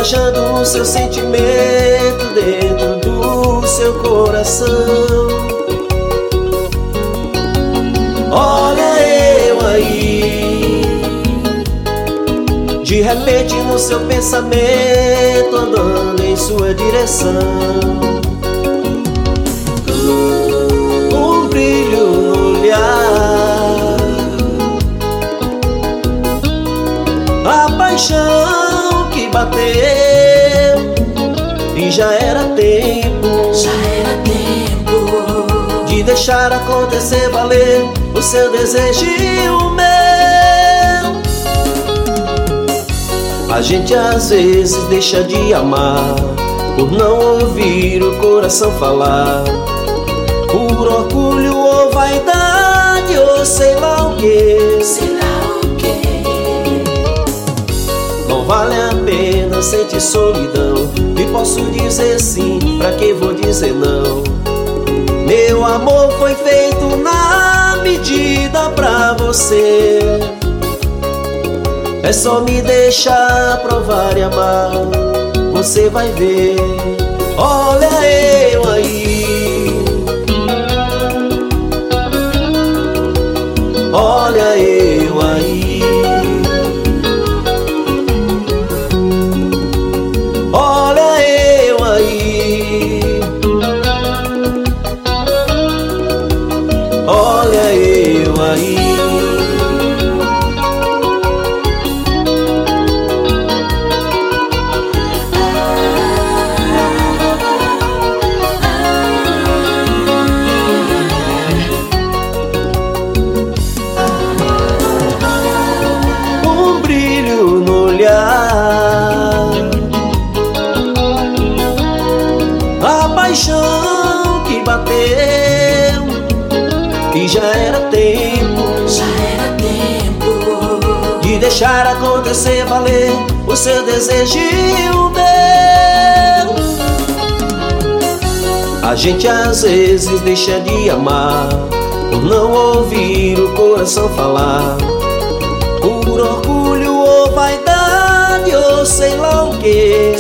viajando o seu sentimento dentro do seu coração. Olha eu aí, de repente no seu pensamento, andando em sua direção. Um brilho no olhar, a paixão que bateu, e já era tempo de deixar acontecer, valer o seu desejo e o meu. A gente às vezes deixa de amar por não ouvir o coração falar, por orgulho ou vaidade ou sei lá o que. Não vale a pena sentir solidão, e posso dizer sim, pra que vou dizer não? Meu amor foi feito na medida pra você. É só me deixar provar e amar, você vai ver. Olha eu aí, olha eu aí, olha eu aí, olha eu aí. Um brilho no olhar, a paixão que bateu, e já era tempo de deixar acontecer, valer o seu desejo e o meu. A gente às vezes deixa de amar por não ouvir o coração falar, por orgulho ou vaidade ou sei lá o que.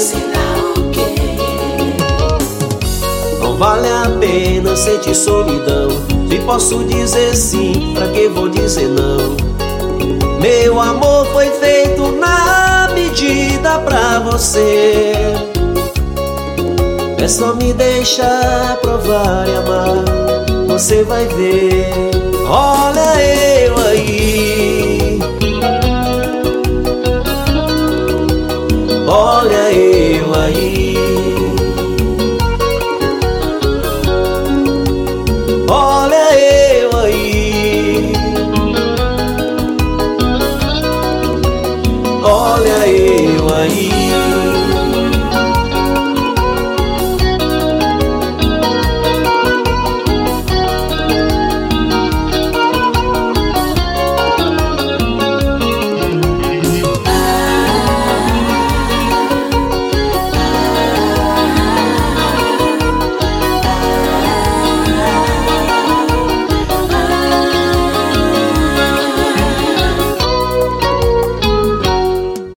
Não vale a pena sentir solidão, e posso dizer sim, pra que vou dizer não? Meu amor foi feito na medida pra você. É só me deixar provar e amar, você vai ver.